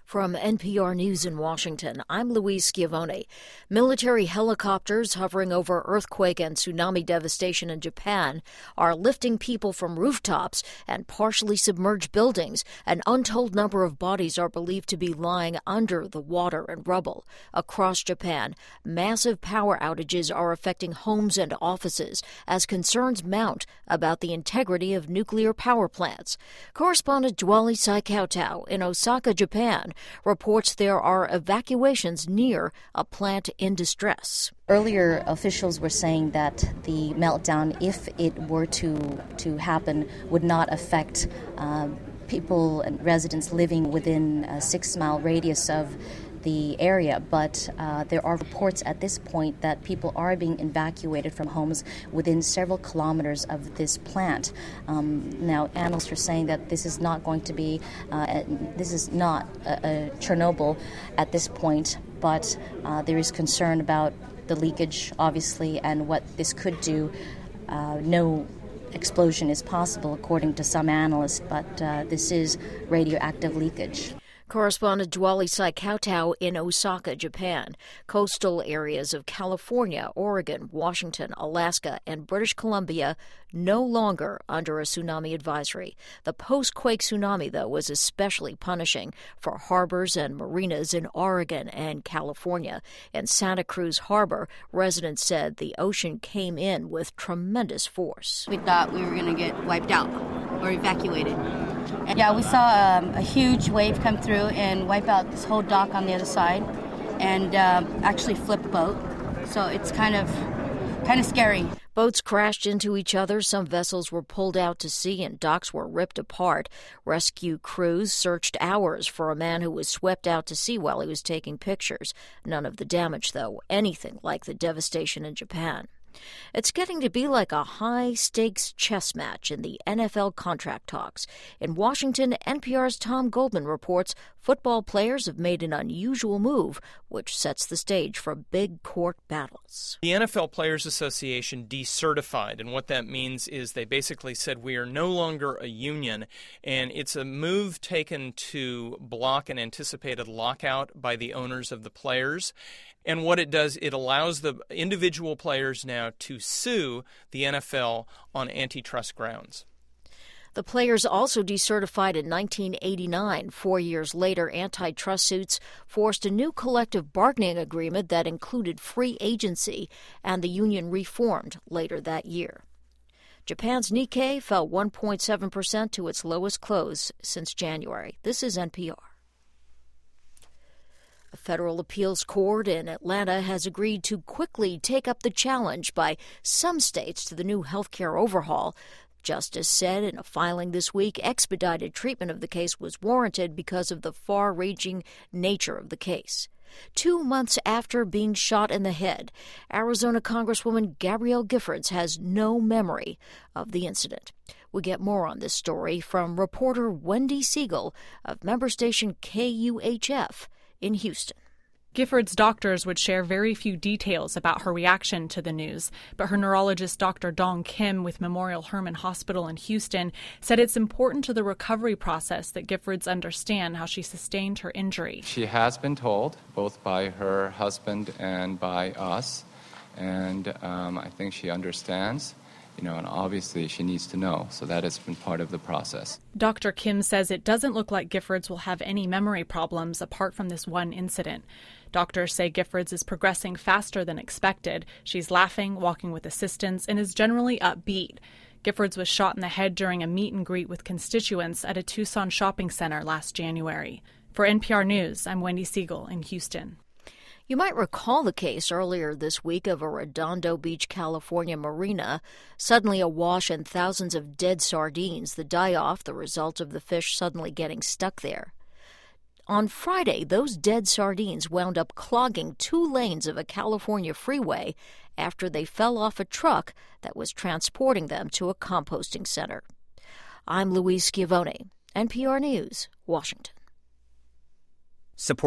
From NPR News in Washington, I'm Louise Schiavone. Military helicopters hovering over earthquake and tsunami devastation in Japan are lifting people from rooftops and partially submerged buildings. An untold number of bodies are believed to be lying under the water and rubble. Across Japan, massive power outages are affecting homes and offices as concerns mount about the integrity of nuclear power plants. Correspondent Dwali Saikautau in Osaka, Japan, reports there are evacuations near a plant in distress. Earlier, officials were saying that the meltdown, if it were to happen, would not affect people and residents living within a 6-mile radius of the area, but there are reports at this point that people are being evacuated from homes within several kilometers of this plant. Now, analysts are saying that this is not going to be, this is not a Chernobyl at this point, but there is concern about the leakage, obviously, and what this could do. No explosion is possible, according to some analysts, but this is radioactive leakage. Correspondent Dwali Saikautau in Osaka, Japan. Coastal areas of California, Oregon, Washington, Alaska, and British Columbia no longer under a tsunami advisory. The post-quake tsunami, though, was especially punishing for harbors and marinas in Oregon and California. In Santa Cruz Harbor, residents said the ocean came in with tremendous force. We thought we were going to get wiped out or evacuated. Yeah, we saw a huge wave come through and wipe out this whole dock on the other side and actually flip a boat. So it's kind of scary. Boats crashed into each other. Some vessels were pulled out to sea and docks were ripped apart. Rescue crews searched hours for a man who was swept out to sea while he was taking pictures. None of the damage, though, anything like the devastation in Japan. It's getting to be like a high-stakes chess match in the NFL contract talks. In Washington, NPR's Tom Goldman reports football players have made an unusual move, which sets the stage for big court battles. The NFL Players Association decertified, and what that means is they basically said we are no longer a union, and it's a move taken to block an anticipated lockout by the owners of the players. And what it does, it allows the individual players now to sue the NFL on antitrust grounds. The players also decertified in 1989. 4 years later, antitrust suits forced a new collective bargaining agreement that included free agency, and the union reformed later that year. Japan's Nikkei fell 1.7% to its lowest close since January. This is NPR. A federal appeals court in Atlanta has agreed to quickly take up the challenge by some states to the new health care overhaul. Justice said in a filing this week expedited treatment of the case was warranted because of the far-reaching nature of the case. 2 months after being shot in the head, Arizona Congresswoman Gabrielle Giffords has no memory of the incident. We get more on this story from reporter Wendy Siegel of member station KUHF in Houston. Giffords' doctors would share very few details about her reaction to the news, but her neurologist Dr. Dong Kim with Memorial Hermann Hospital in Houston said it's important to the recovery process that Giffords understand how she sustained her injury. She has been told, both by her husband and by us, and I think she understands. And obviously she needs to know, so that has been part of the process. Dr. Kim says it doesn't look like Giffords will have any memory problems apart from this one incident. Doctors say Giffords is progressing faster than expected. She's laughing, walking with assistance, and is generally upbeat. Giffords was shot in the head during a meet and greet with constituents at a Tucson shopping center last January. For NPR News, I'm Wendy Siegel in Houston. You might recall the case earlier this week of a Redondo Beach, California marina suddenly awash and thousands of dead sardines, the die-off, the result of the fish suddenly getting stuck there. On Friday, those dead sardines wound up clogging 2 lanes of a California freeway after they fell off a truck that was transporting them to a composting center. I'm Louise Schiavone, NPR News, Washington. Support